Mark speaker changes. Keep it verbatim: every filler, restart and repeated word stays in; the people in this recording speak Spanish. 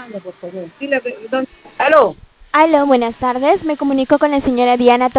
Speaker 1: Aló.
Speaker 2: Aló, buenas tardes. Me comunico con la señora Diana